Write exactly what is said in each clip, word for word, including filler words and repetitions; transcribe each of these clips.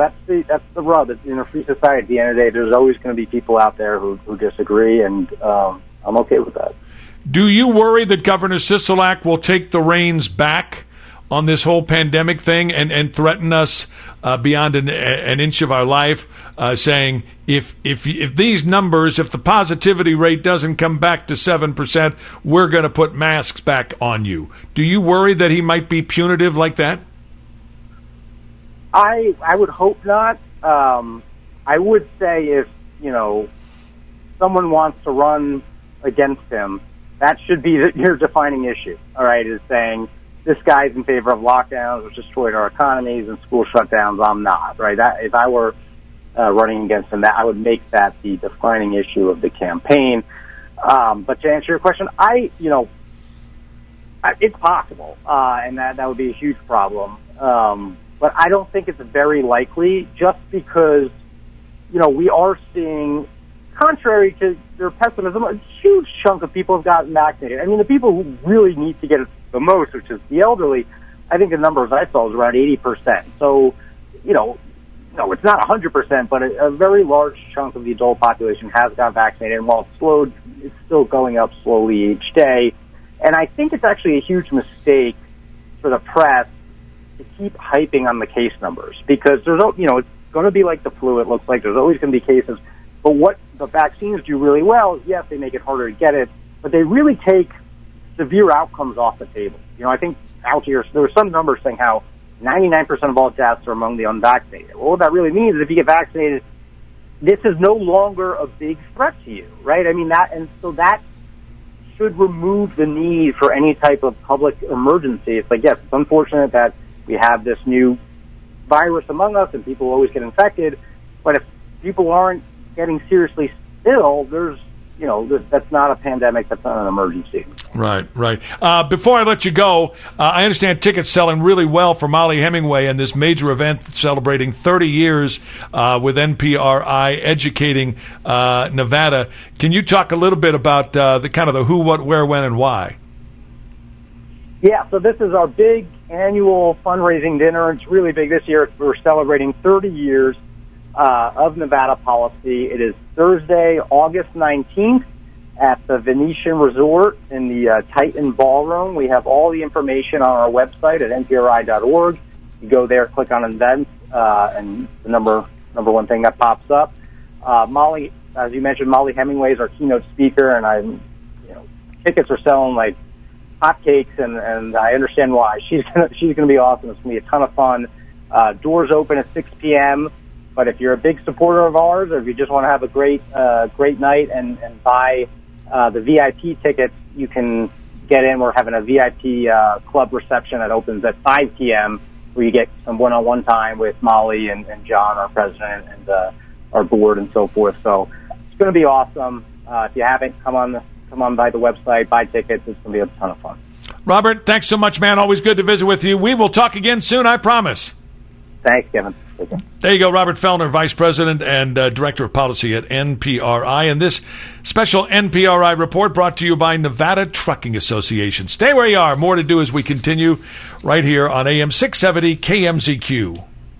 that's the that's the rub. It's, in a free society, at the end of the day, there's always going to be people out there who, who disagree, and um, I'm okay with that. Do you worry that Governor Sisolak will take the reins back on this whole pandemic thing and, and threaten us uh, beyond an, an inch of our life, uh, saying if if if these numbers, if the positivity rate doesn't come back to seven percent, we're going to put masks back on you? Do you worry that he might be punitive like that? I I would hope not. Um, I would say if, you know, someone wants to run against him, that should be the, your defining issue, all right, is saying this guy's in favor of lockdowns, which destroyed our economies, and school shutdowns. I'm not, right? That, if I were uh, running against him, that I would make that the defining issue of the campaign. Um, but to answer your question, I, you know, I, it's possible, uh, and that, that would be a huge problem. Um, but I don't think it's very likely, just because, you know, we are seeing, contrary to their pessimism, a huge chunk of people have gotten vaccinated. I mean, the people who really need to get it the most, which is the elderly, I think the numbers I saw was around eighty percent. So, you know, no, it's not one hundred percent, but a, a very large chunk of the adult population has got vaccinated. And while it's slowed, it's still going up slowly each day. And I think it's actually a huge mistake for the press to keep hyping on the case numbers, because there's, you know, it's going to be like the flu. It looks like there's always going to be cases. But what the vaccines do really well is, yes, they make it harder to get it, but they really take severe outcomes off the table. You know, I think out here, there were some numbers saying how ninety-nine percent of all deaths are among the unvaccinated. Well, what that really means is if you get vaccinated, this is no longer a big threat to you, right? I mean, that, and so that should remove the need for any type of public emergency. It's like, yes, it's unfortunate that we have this new virus among us and people always get infected, but if people aren't getting seriously ill, there's, you know, that's not a pandemic, that's not an emergency. Right, right. Uh, before I let you go, uh, I understand tickets selling really well for Mollie Hemingway and this major event celebrating thirty years uh, with N P R I educating uh, Nevada. Can you talk a little bit about uh, the kind of the who, what, where, when, and why? Yeah, so this is our big annual fundraising dinner. It's really big this year. We're celebrating thirty years uh, of Nevada policy. It is Thursday, August nineteenth at the Venetian Resort in the uh, Titan Ballroom. We have all the information on our website at N P R I dot org. You go there, click on events, uh, and the number number one thing that pops up. Uh, Mollie, as you mentioned, Mollie Hemingway is our keynote speaker, and I'm, you know, tickets are selling like hotcakes, and, and I understand why. She's gonna, she's going to be awesome. It's going to be a ton of fun. Uh, doors open at six p.m., but if you're a big supporter of ours, or if you just want to have a great uh, great night and, and buy uh, the V I P tickets, you can get in. We're having a V I P uh, club reception that opens at five p.m., where you get some one-on-one time with Mollie and, and John, our president, and uh, our board, and so forth. So it's going to be awesome. Uh, if you haven't, come on the Come on by the website, buy tickets. It's going to be a ton of fun. Robert, thanks so much, man. Always good to visit with you. We will talk again soon, I promise. Thanks, Kevin. Okay. There you go, Robert Fellner, Vice President and uh, Director of Policy at N P R I. And this special N P R I report brought to you by Nevada Trucking Association. Stay where you are. More to do as we continue right here on A M six seventy K M Z Q.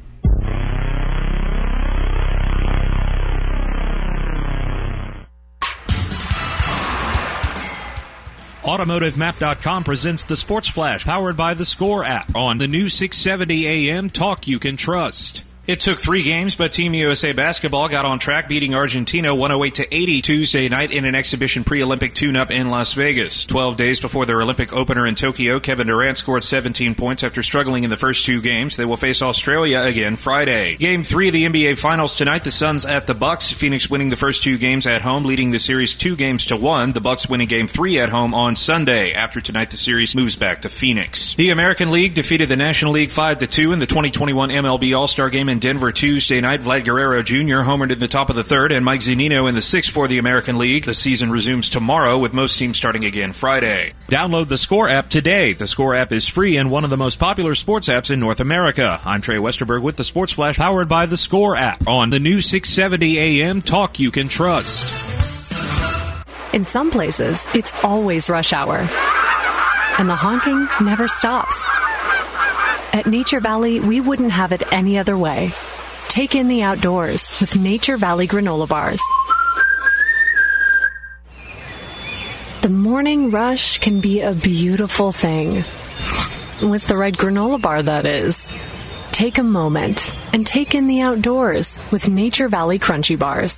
Automotive Map dot com presents the Sports Flash, powered by the Score app on the new six seventy A M talk you can trust. It took three games, but Team U S A Basketball got on track, beating Argentina one oh eight to eighty Tuesday night in an exhibition pre-Olympic tune-up in Las Vegas. Twelve days before their Olympic opener in Tokyo, Kevin Durant scored seventeen points after struggling in the first two games. They will face Australia again Friday. Game three of the N B A Finals tonight, the Suns at the Bucks. Phoenix winning the first two games at home, leading the series two games to one. The Bucks winning game three at home on Sunday. After tonight, the series moves back to Phoenix. The American League defeated the National League five to two in the twenty twenty-one M L B All-Star Game in Denver Tuesday night. Vlad Guerrero Junior homered in the top of the third, and Mike Zunino in the sixth for the American League. The season resumes tomorrow, with most teams starting again Friday. Download the Score app today. The Score app is free and one of the most popular sports apps in North America. I'm Trey Westerberg with the Sports Flash, powered by the Score app on the new six seventy A M talk you can trust. In some places, it's always rush hour, and the honking never stops. At Nature Valley, we wouldn't have it any other way. take in the outdoors with Nature Valley granola bars. The morning rush can be a beautiful thing. With the right granola bar, that is. Take a moment and take in the outdoors with Nature Valley Crunchy Bars.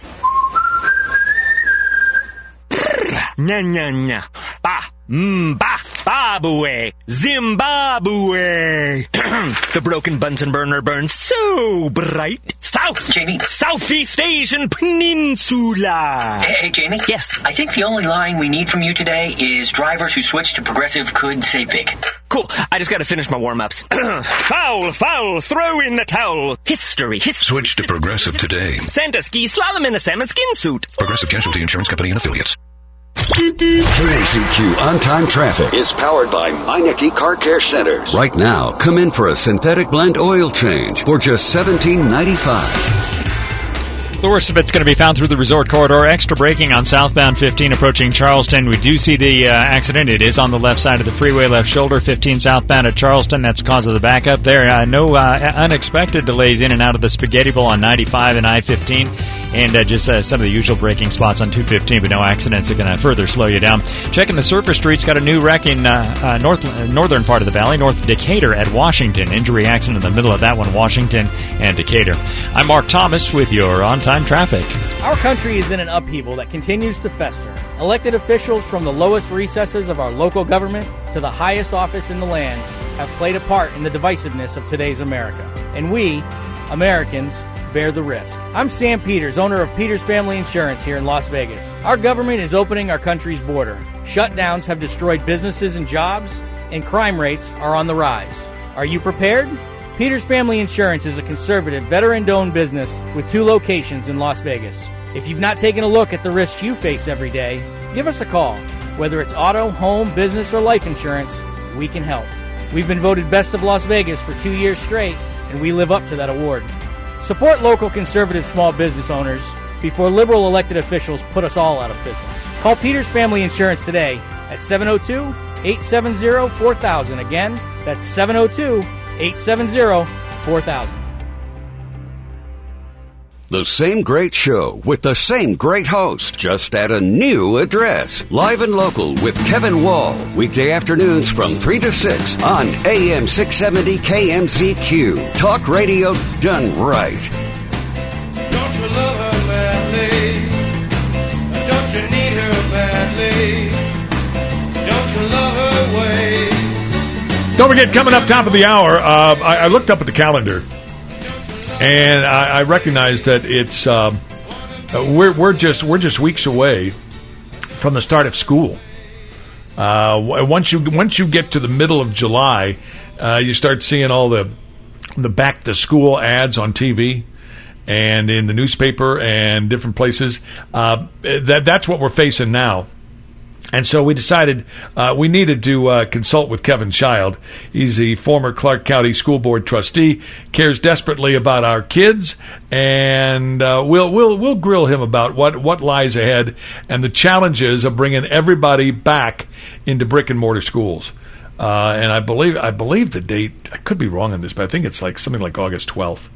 Nya, nya, nya. Ba, mm, ba, Babue, Zimbabwe. The broken Bunsen burner burns so bright. South, Jamie. Southeast Asian Peninsula. Hey, hey, Jamie. Yes. I think the only line we need from you today is drivers who switch to Progressive could save big. Cool. I just got to finish my warm-ups. Foul, foul, throw in the towel. History, history. Switch to Progressive today. Santa ski slalom in a salmon skin suit. Progressive Casualty Insurance Company and Affiliates. K A Z Q On-Time Traffic is powered by Meineke Car Care Centers. Right now, come in for a synthetic blend oil change for just seventeen ninety-five. The worst of it's going to be found through the resort corridor. Extra braking on southbound fifteen approaching Charleston. We do see the uh, accident. It is on the left side of the freeway, left shoulder, fifteen southbound at Charleston. That's the cause of the backup there. Uh, no uh, unexpected delays in and out of the Spaghetti Bowl on ninety-five and I fifteen. And uh, just uh, some of the usual braking spots on two fifteen, but no accidents are going to further slow you down. Checking the surface streets, got a new wreck in uh, uh, north uh, northern part of the valley, north Decatur at Washington. Injury accident in the middle of that one, Washington and Decatur. I'm Mark Thomas with your on-time traffic. Our country is in an upheaval that continues to fester. Elected officials from the lowest recesses of our local government to the highest office in the land have played a part in the divisiveness of today's America. And we, Americans, bear the risk. I'm Sam Peters, owner of Peters Family Insurance here in Las Vegas. Our government is opening our country's border. Shutdowns have destroyed businesses and jobs, and crime rates are on the rise. Are you prepared? Peters Family Insurance is a conservative, veteran-owned business with two locations in Las Vegas. If you've not taken a look at the risks you face every day, give us a call. Whether it's auto, home, business, or life insurance, we can help. We've been voted Best of Las Vegas for two years straight, and we live up to that award. Support local conservative small business owners before liberal elected officials put us all out of business. Call Peters Family Insurance today at seven oh two, eight seven oh, four thousand. Again, that's seven oh two, eight seven oh, four thousand. The same great show with the same great host, just at a new address. Live and local with Kevin Wall. Weekday afternoons from three to six on A M six seventy K M Z Q. Talk radio done right. Don't you love her madly? Don't you need her badly? Don't you love her way? Don't forget, coming up top of the hour, uh, I, I looked up at the calendar. And I, I recognize that it's um, we're we're just we're just weeks away from the start of school. Uh, once you once you get to the middle of July, uh, you start seeing all the the back to school ads on T V and in the newspaper and different places. Uh, that that's what we're facing now. And so we decided uh, we needed to uh, consult with Kevin Child. He's the former Clark County School Board trustee, cares desperately about our kids, and uh, we'll we'll we'll grill him about what, what lies ahead and the challenges of bringing everybody back into brick and mortar schools. Uh, and I believe I believe the date. I could be wrong on this, but I think it's like something like August twelfth.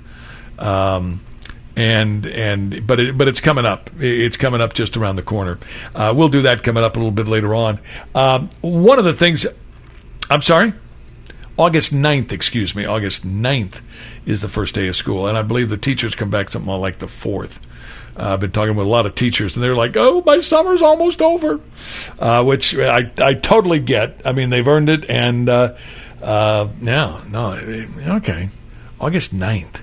Um, And and but it, but it's coming up. It's coming up just around the corner. Uh, we'll do that coming up a little bit later on. Um, one of the things, I'm sorry, August ninth, excuse me, August ninth is the first day of school, and I believe the teachers come back something like the fourth. Uh, I've been talking with a lot of teachers, and they're like, "Oh, my summer's almost over," uh, which I I totally get. I mean, they've earned it, and uh, uh, no, no, okay, August ninth.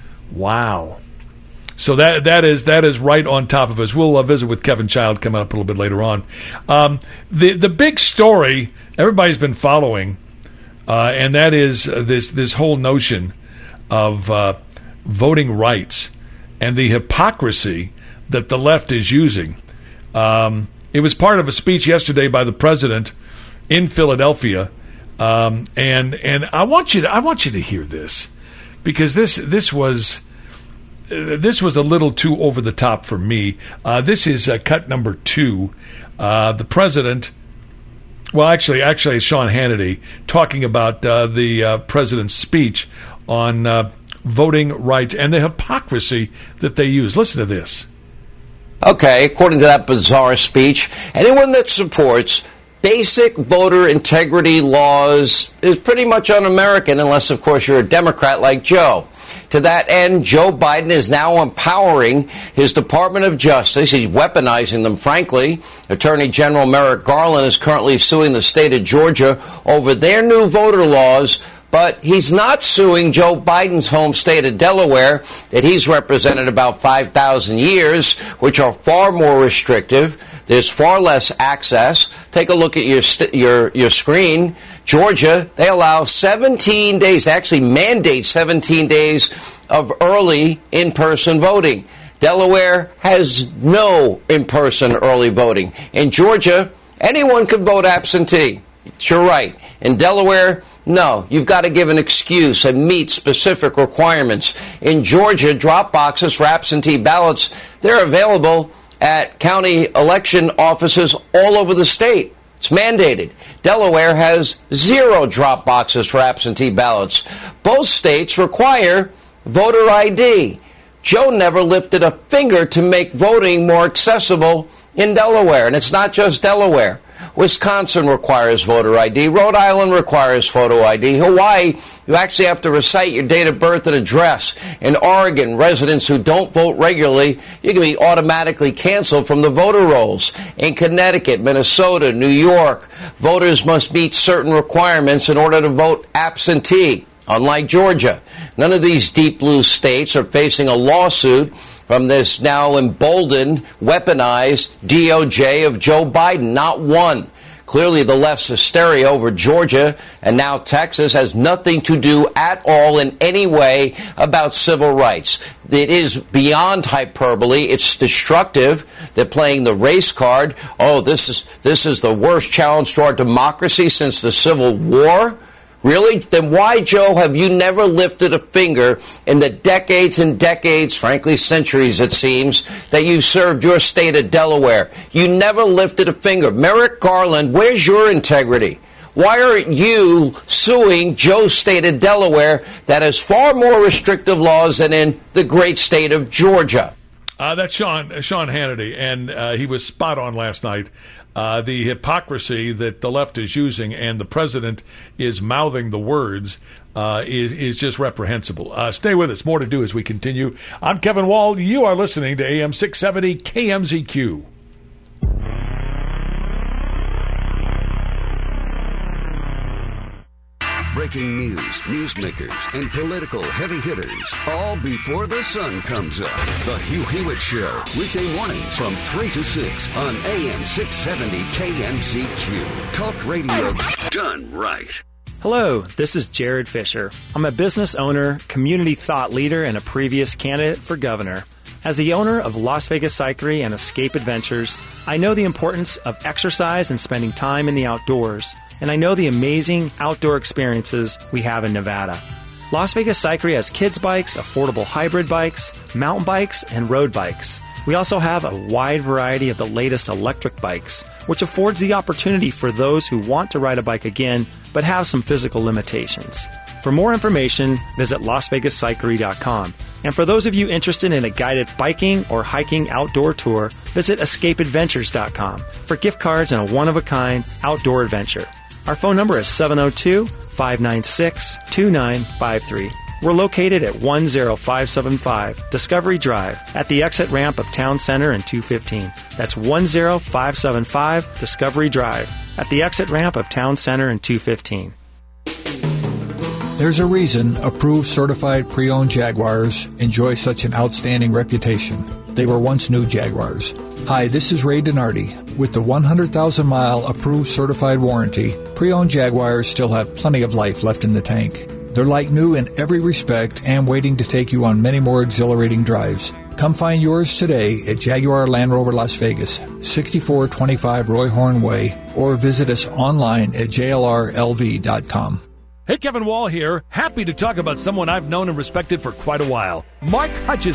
Wow. So that that is that is right on top of us. We'll uh, visit with Kevin Child coming up a little bit later on. Um, the the big story everybody's been following, uh, and that is this this whole notion of uh, voting rights and the hypocrisy that the left is using. Um, it was part of a speech yesterday by the president in Philadelphia, um, and and I want you to I want you to hear this, because this this was. This was a little too over the top for me. Uh, this is uh, cut number two. Uh, the president, well, actually, actually, it's Sean Hannity talking about uh, the uh, president's speech on uh, voting rights and the hypocrisy that they use. Listen to this. Okay, according to that bizarre speech, anyone that supports basic voter integrity laws is pretty much un-American, unless, of course, you're a Democrat like Joe. To that end, Joe Biden is now empowering his Department of Justice. He's weaponizing them, frankly. Attorney General Merrick Garland is currently suing the state of Georgia over their new voter laws, but he's not suing Joe Biden's home state of Delaware that he's represented about five thousand years, which are far more restrictive. There's far less access. Take a look at your st- your your screen. Georgia, they allow seventeen days, actually mandate seventeen days of early in-person voting. Delaware has no in-person early voting. In Georgia, anyone can vote absentee. You're right. In Delaware, no. You've got to give an excuse and meet specific requirements. In Georgia, drop boxes for absentee ballots, they're available at county election offices all over the state. It's mandated. Delaware has zero drop boxes for absentee ballots. Both states require voter I D. Joe never lifted a finger to make voting more accessible in Delaware. And it's not just Delaware. Wisconsin requires voter I D. Rhode Island requires photo I D. Hawaii, you actually have to recite your date of birth and address. In Oregon, residents who don't vote regularly, you can be automatically canceled from the voter rolls. In Connecticut, Minnesota, New York, voters must meet certain requirements in order to vote absentee. Unlike Georgia, none of these deep blue states are facing a lawsuit from this now emboldened, weaponized D O J of Joe Biden. Not one. Clearly, the left's hysteria over Georgia and now Texas has nothing to do at all in any way about civil rights. It is beyond hyperbole. It's destructive. They're playing the race card. Oh, this is this is the worst challenge to our democracy since the Civil War. Really? Then why, Joe, have you never lifted a finger in the decades and decades, frankly centuries it seems, that you served your state of Delaware? You never lifted a finger. Merrick Garland, where's your integrity? Why aren't you suing Joe's state of Delaware that has far more restrictive laws than in the great state of Georgia? Uh, that's Sean, Sean Hannity, and uh, he was spot on last night. Uh, the hypocrisy that the left is using and the president is mouthing the words uh, is, is just reprehensible. Uh, stay with us. More to do as we continue. I'm Kevin Wall. You are listening to A M six seventy K M Z Q. Breaking news, newsmakers, and political heavy hitters, all before the sun comes up. The Hugh Hewitt Show, weekday mornings from three to six on A M six seventy K M Z Q. Talk radio done right. Hello, this is Jared Fisher. I'm a business owner, community thought leader, and a previous candidate for governor. As the owner of Las Vegas Cyclery and Escape Adventures, I know the importance of exercise and spending time in the outdoors. And I know the amazing outdoor experiences we have in Nevada. Las Vegas Cyclery has kids bikes, affordable hybrid bikes, mountain bikes, and road bikes. We also have a wide variety of the latest electric bikes, which affords the opportunity for those who want to ride a bike again, but have some physical limitations. For more information, visit las vegas cyclery dot com. And for those of you interested in a guided biking or hiking outdoor tour, visit escape adventures dot com for gift cards and a one-of-a-kind outdoor adventure. Our phone number is seven oh two, five nine six, two nine five three. We're located at one oh five seven five Discovery Drive at the exit ramp of Town Center and two fifteen. That's one oh five seven five Discovery Drive at the exit ramp of Town Center and two fifteen. There's a reason approved certified pre-owned Jaguars enjoy such an outstanding reputation. They were once new Jaguars. Hi, this is Ray Donardi. With the one hundred thousand mile approved certified warranty, pre-owned Jaguars still have plenty of life left in the tank. They're like new in every respect and waiting to take you on many more exhilarating drives. Come find yours today at Jaguar Land Rover Las Vegas, sixty-four twenty-five Roy Horn Way, or visit us online at j l r l v dot com. Hey, Kevin Wall here. Happy to talk about someone I've known and respected for quite a while. Mark Hutchison.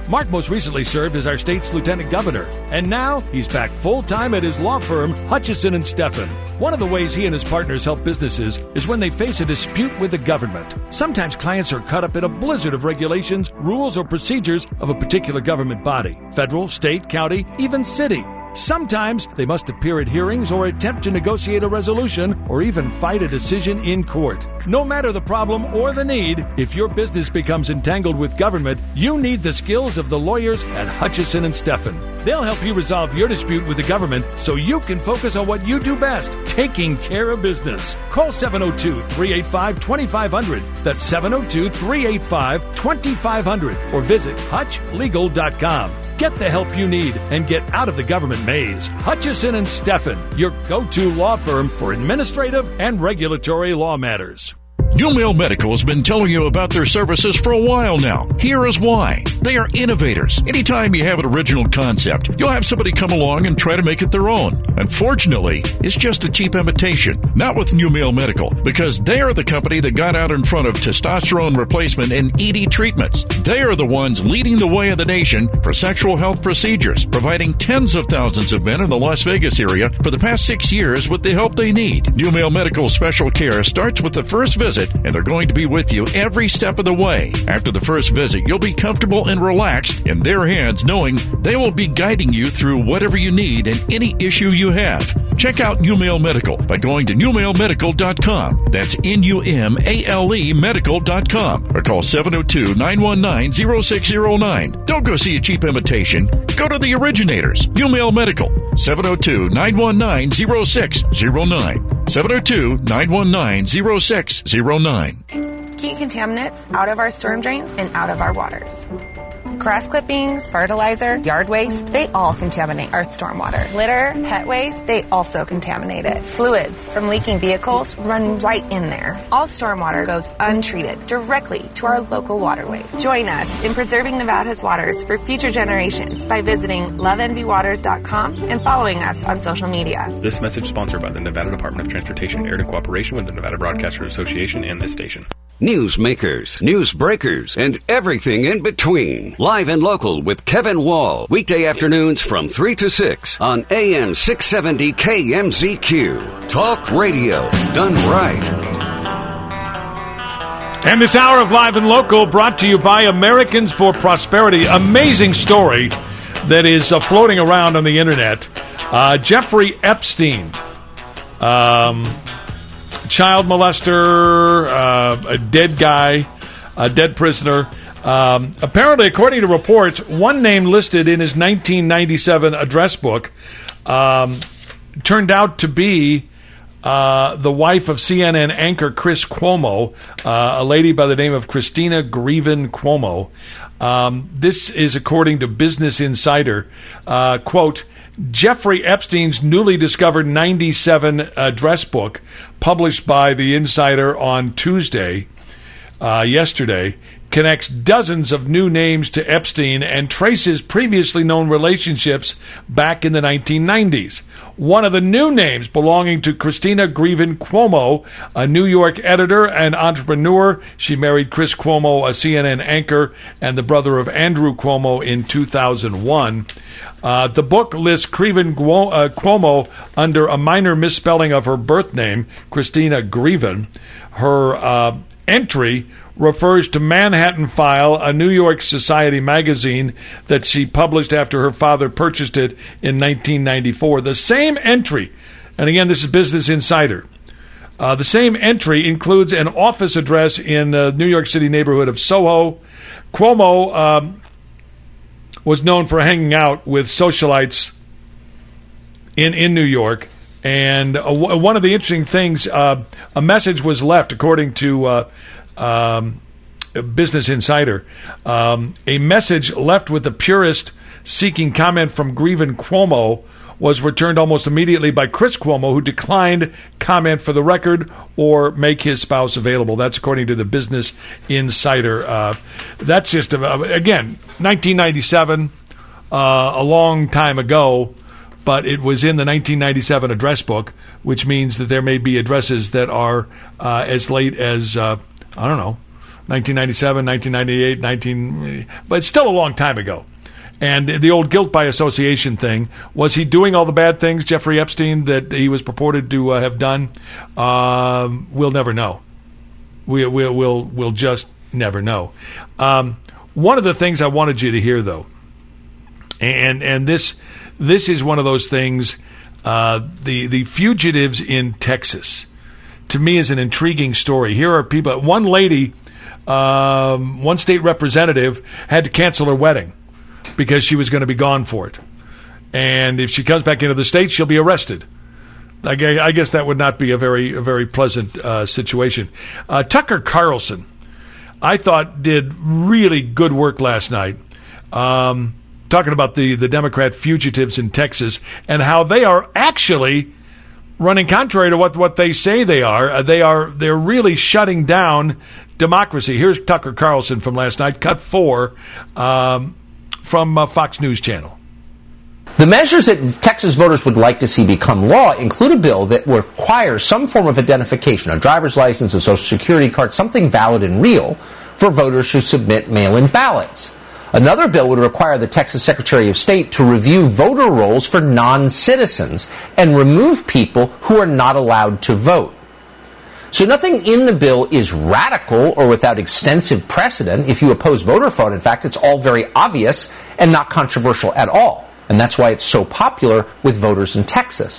Mark most recently served as our state's lieutenant governor, and now he's back full-time at his law firm, Hutchison and Steffen. One of the ways he and his partners help businesses is when they face a dispute with the government. Sometimes clients are caught up in a blizzard of regulations, rules, or procedures of a particular government body, federal, state, county, even city. Sometimes they must appear at hearings or attempt to negotiate a resolution or even fight a decision in court. No matter the problem or the need, if your business becomes entangled with government, you need the skills of the lawyers at Hutchison and Steffen. They'll help you resolve your dispute with the government so you can focus on what you do best, taking care of business. Call seven oh two, three eight five, two five zero zero. That's seven oh two, three eight five, two five zero zero. Or visit hutch legal dot com. Get the help you need and get out of the government maze. Hutchison and Steffen, your go-to law firm for administrative and regulatory law matters. New Mail Medical has been telling you about their services for a while now. Here is why. They are innovators. Anytime you have an original concept, you'll have somebody come along and try to make it their own. Unfortunately, it's just a cheap imitation. Not with New Mail Medical, because they are the company that got out in front of testosterone replacement and E D treatments. They are the ones leading the way of the nation for sexual health procedures, providing tens of thousands of men in the Las Vegas area for the past six years with the help they need. New Mail Medical special care starts with the first visit, and they're going to be with you every step of the way. After the first visit, you'll be comfortable and relaxed in their hands, knowing they will be guiding you through whatever you need and any issue you have. Check out New Mail Medical by going to new mail medical dot com. That's N U M A L E medical dot com. Or call seven oh two, nine one nine, oh six oh nine. Don't go see a cheap imitation. Go to the originators. New Mail Medical. seven oh two, nine one nine, oh six oh nine. seven oh two, nine one nine, oh six oh nine. Keep contaminants out of our storm drains and out of our waters. Grass clippings, fertilizer, yard waste, they all contaminate our stormwater. Litter, pet waste, they also contaminate it. Fluids from leaking vehicles run right in there. All stormwater goes untreated directly to our local waterways. Join us in preserving Nevada's waters for future generations by visiting love envy waters dot com and following us on social media. This message sponsored by the Nevada Department of Transportation, aired in cooperation with the Nevada Broadcasters Association and this station. Newsmakers, news breakers, and everything in between. Live and local with Kevin Wall. Weekday afternoons from three to six on A M six seventy K M Z Q. Talk radio done right. And this hour of Live and Local brought to you by Americans for Prosperity. Amazing story that is uh, floating around on the internet. Uh, Jeffrey Epstein. Um... Child molester, uh, a dead guy, a dead prisoner. Um, apparently, according to reports, one name listed in his nineteen ninety-seven address book um, turned out to be uh, the wife of C N N anchor Chris Cuomo, uh, a lady by the name of Christina Greven Cuomo. Um, this is according to Business Insider. Uh, quote, Jeffrey Epstein's newly discovered ninety-seven address book, published by The Insider on Tuesday, uh, yesterday, connects dozens of new names to Epstein and traces previously known relationships back in the nineteen nineties. One of the new names belonging to Christina Greven Cuomo, a New York editor and entrepreneur. She married Chris Cuomo, a C N N anchor, and the brother of Andrew Cuomo in two thousand one. Uh, the book lists Greven Cuomo under a minor misspelling of her birth name, Christina Greven. Her uh, entry refers to Manhattan File, a New York Society magazine that she published after her father purchased it in nineteen ninety-four. The same entry, and again, this is Business Insider, uh, the same entry includes an office address in the New York City neighborhood of Soho. Cuomo um, was known for hanging out with socialites in, in New York. And uh, w- one of the interesting things, uh, a message was left, according to uh, um, Business Insider, um, a message left with the purist seeking comment from Greven Cuomo was returned almost immediately by Chris Cuomo, who declined comment for the record or make his spouse available. That's according to the Business Insider. Uh, that's just, uh, again, nineteen ninety-seven, uh, a long time ago, but it was in the nineteen ninety-seven address book, which means that there may be addresses that are uh, as late as, uh, I don't know, nineteen ninety-seven, nineteen ninety-eight, nineteen, but it's still a long time ago. And the old guilt by association thing, was he doing all the bad things, Jeffrey Epstein, that he was purported to uh, have done? Um, we'll never know. We, we'll, we'll, we'll just never know. Um, one of the things I wanted you to hear, though, and and this this is one of those things, uh, the, the fugitives in Texas, to me is an intriguing story. Here are people, one lady, um, one state representative had to cancel her wedding because she was going to be gone for it. And if she comes back into the state, she'll be arrested. I guess that would not be a very a very pleasant uh, situation. Uh, Tucker Carlson, I thought, did really good work last night, um, talking about the, the Democrat fugitives in Texas and how they are actually running contrary to what, what they say they are. Uh, they are they're really shutting down democracy. Here's Tucker Carlson from last night, cut four, um, from uh, Fox News Channel. The measures that Texas voters would like to see become law include a bill that requires some form of identification, a driver's license, a social security card, something valid and real for voters who submit mail-in ballots. Another bill would require the Texas Secretary of State to review voter rolls for non-citizens and remove people who are not allowed to vote. So nothing in the bill is radical or without extensive precedent. If you oppose voter fraud, in fact, it's all very obvious and not controversial at all. And that's why it's so popular with voters in Texas.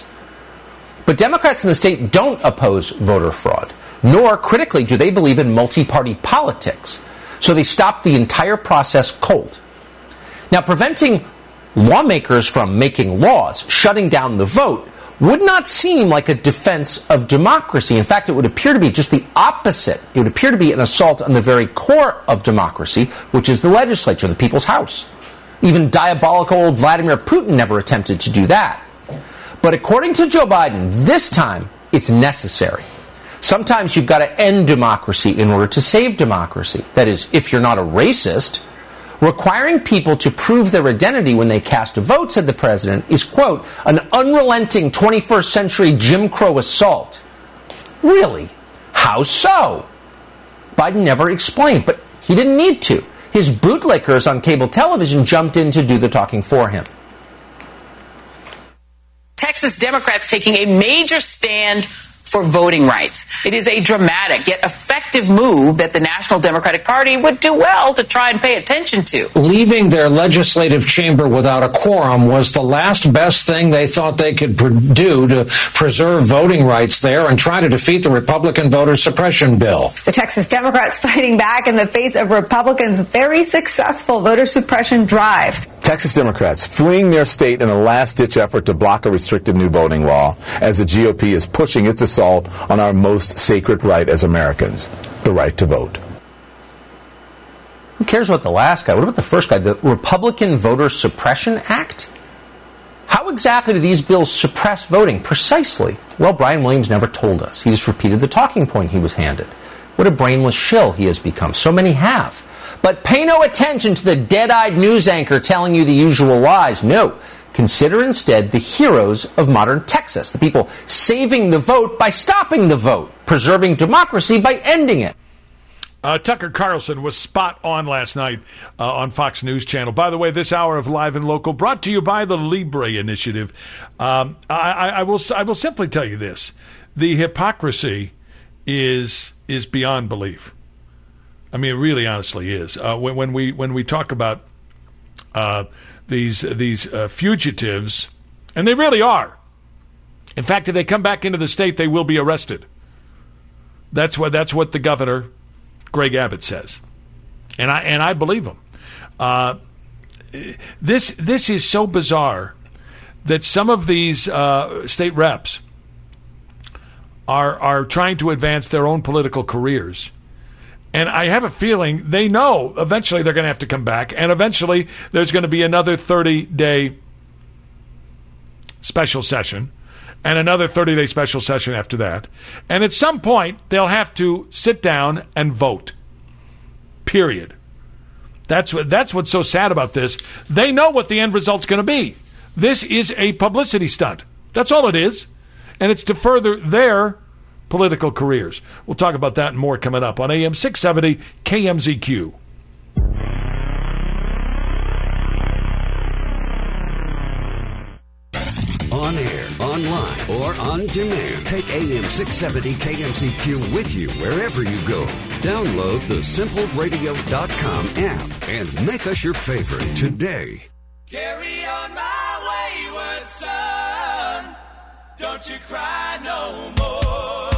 But Democrats in the state don't oppose voter fraud, nor, critically, do they believe in multi-party politics. So they stopped the entire process cold. Now, preventing lawmakers from making laws, shutting down the vote, would not seem like a defense of democracy. In fact, it would appear to be just the opposite. It would appear to be an assault on the very core of democracy, which is the legislature, the people's house. Even diabolical old Vladimir Putin never attempted to do that. But according to Joe Biden, this time it's necessary. Sometimes you've got to end democracy in order to save democracy. That is, if you're not a racist, requiring people to prove their identity when they cast a vote, said the president, is, quote, an unrelenting twenty-first century Jim Crow assault. Really? How so? Biden never explained, but he didn't need to. His bootlickers on cable television jumped in to do the talking for him. Texas Democrats taking a major stand for voting rights. It is a dramatic yet effective move that the National Democratic Party would do well to try and pay attention to. Leaving their legislative chamber without a quorum was the last best thing they thought they could do to preserve voting rights there and try to defeat the Republican voter suppression bill. The Texas Democrats fighting back in the face of Republicans' very successful voter suppression drive. Texas Democrats fleeing their state in a last-ditch effort to block a restrictive new voting law as the G O P is pushing its assault on our most sacred right as Americans, the right to vote. Who cares about the last guy? What about the first guy? The Republican Voter Suppression Act? How exactly do these bills suppress voting? Precisely. Well, Brian Williams never told us. He just repeated the talking point he was handed. What a brainless shill he has become. So many have. But pay no attention to the dead-eyed news anchor telling you the usual lies. No. Consider instead the heroes of modern Texas, the people saving the vote by stopping the vote, preserving democracy by ending it. Uh, Tucker Carlson was spot on last night uh, on Fox News Channel. By the way, this hour of Live and Local brought to you by the Libre Initiative. Um, I, I, I will I will simply tell you this. The hypocrisy is is beyond belief. I mean, it really honestly is. Uh, when, when we when we talk about uh, these these uh, fugitives, and they really are. In fact, if they come back into the state, they will be arrested. That's what that's what the governor, Greg Abbott, says, and I and I believe him. Uh, this this is so bizarre that some of these uh, state reps are are trying to advance their own political careers. And I have a feeling they know eventually they're going to have to come back, and eventually there's going to be another thirty-day special session and another thirty-day special session after that. And at some point, they'll have to sit down and vote. Period. That's what, that's what's so sad about this. They know what the end result's going to be. This is a publicity stunt. That's all it is. And it's to further their political careers. We'll talk about that and more coming up on A M six seventy K M Z Q. On air, online, or on demand. Take A M six seventy K M Z Q with you wherever you go. Download the simple radio dot com app and make us your favorite today. Carry on my wayward son. Don't you cry no more.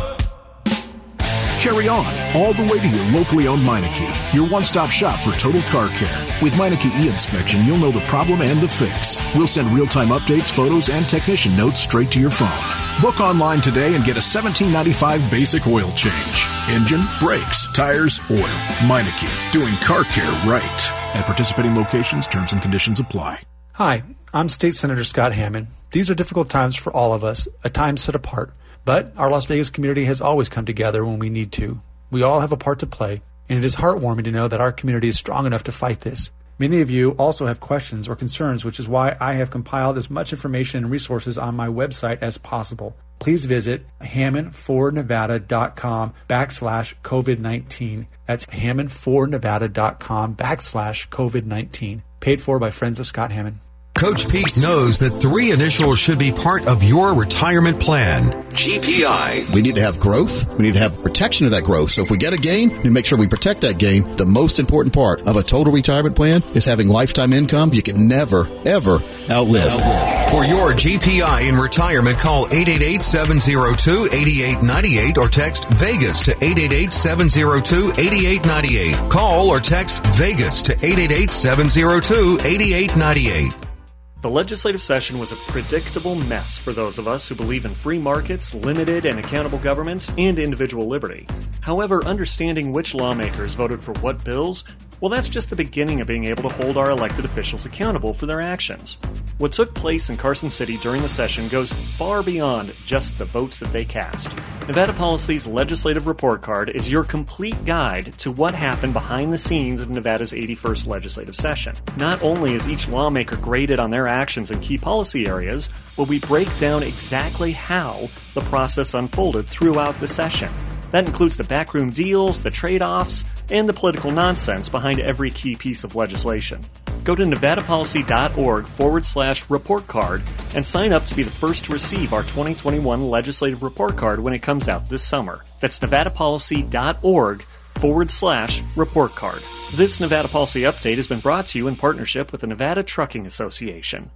Carry on, all the way to your locally owned Meineke, your one-stop shop for total car care. With Meineke e-inspection, you'll know the problem and the fix. We'll send real-time updates, photos, and technician notes straight to your phone. Book online today and get a seventeen ninety-five basic oil change. Engine, brakes, tires, oil. Meineke, doing car care right. At participating locations, terms and conditions apply. Hi, I'm State Senator Scott Hammond. These are difficult times for all of us, a time set apart. But our Las Vegas community has always come together when we need to. We all have a part to play, and it is heartwarming to know that our community is strong enough to fight this. Many of you also have questions or concerns, which is why I have compiled as much information and resources on my website as possible. Please visit hammond for nevada dot com backslash COVID nineteen. That's hammond for nevada dot com backslash COVID nineteen. Paid for by Friends of Scott Hammond. Coach Pete knows that three initials should be part of your retirement plan. G P I. We need to have growth. We need to have protection of that growth. So if we get a gain, we make sure we protect that gain. The most important part of a total retirement plan is having lifetime income you can never, ever outlive. For your G P I in retirement, call eight eight eight, seven zero two, eight eight nine eight or text VEGAS to eight eight eight, seven zero two, eight eight nine eight. Call or text VEGAS to eight eight eight, seven zero two, eight eight nine eight. The legislative session was a predictable mess for those of us who believe in free markets, limited and accountable government, and individual liberty. However, understanding which lawmakers voted for what bills, well, that's just the beginning of being able to hold our elected officials accountable for their actions. What took place in Carson City during the session goes far beyond just the votes that they cast. Nevada Policy's legislative report card is your complete guide to what happened behind the scenes of Nevada's eighty-first legislative session. Not only is each lawmaker graded on their actions in key policy areas, but we break down exactly how the process unfolded throughout the session. That includes the backroom deals, the trade-offs, and the political nonsense behind every key piece of legislation. Go to nevadapolicy.org forward slash report card and sign up to be the first to receive our twenty twenty-one legislative report card when it comes out this summer. That's nevadapolicy.org forward slash report card. This Nevada Policy Update has been brought to you in partnership with the Nevada Trucking Association.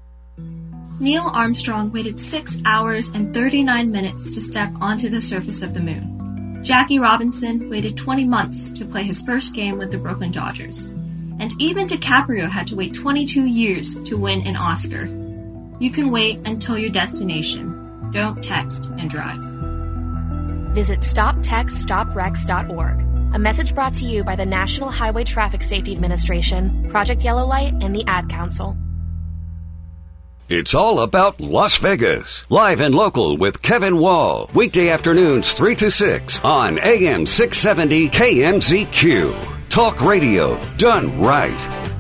Neil Armstrong waited six hours and thirty-nine minutes to step onto the surface of the moon. Jackie Robinson waited twenty months to play his first game with the Brooklyn Dodgers. And even DiCaprio had to wait twenty-two years to win an Oscar. You can wait until your destination. Don't text and drive. Visit stop text stop wrecks dot org. A message brought to you by the National Highway Traffic Safety Administration, Project Yellow Light, and the Ad Council. It's all about Las Vegas. Live and local with Kevin Wall. Weekday afternoons three to six on A M six seventy K M Z Q. Talk radio done right.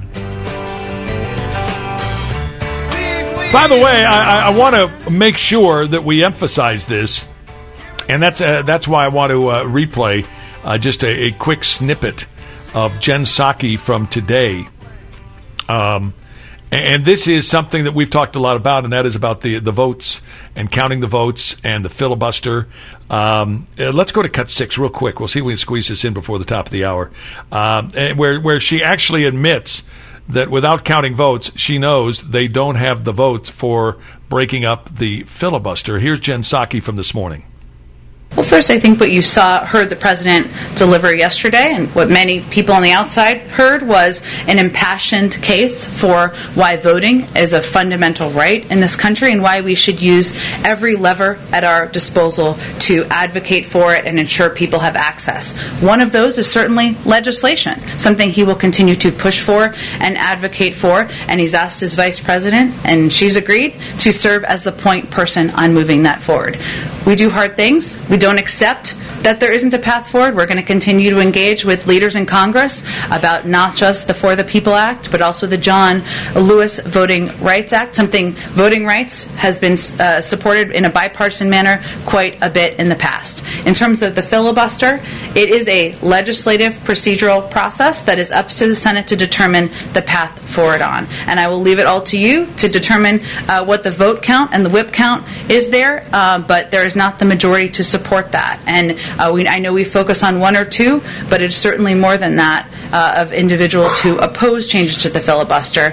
By the way, I, I want to make sure that we emphasize this, and that's uh, that's why I want to uh, replay uh, just a, a quick snippet of Jen Psaki from today. Um, and this is something that we've talked a lot about, and that is about the, the votes and counting the votes and the filibuster. Um, uh, let's go to cut six real quick. We'll see if we can squeeze this in before the top of the hour, um, and where where she actually admits that without counting votes, she knows they don't have the votes for breaking up the filibuster. Here's Jen Psaki from this morning. Well, first, I think what you saw, heard the president deliver yesterday, and what many people on the outside heard, was an impassioned case for why voting is a fundamental right in this country and why we should use every lever at our disposal to advocate for it and ensure people have access. One of those is certainly legislation, something he will continue to push for and advocate for, and he's asked his vice president, and she's agreed, to serve as the point person on moving that forward. We do hard things. We don't accept that there isn't a path forward. We're going to continue to engage with leaders in Congress about not just the For the People Act, but also the John Lewis Voting Rights Act. Something voting rights has been uh, supported in a bipartisan manner quite a bit in the past. In terms of the filibuster, it is a legislative procedural process that is up to the Senate to determine the path forward on. And I will leave it all to you to determine uh, what the vote count and the whip count is there, uh, but there is not the majority to support that. And uh, we, I know we focus on one or two, but it's certainly more than that uh, of individuals who oppose changes to the filibuster.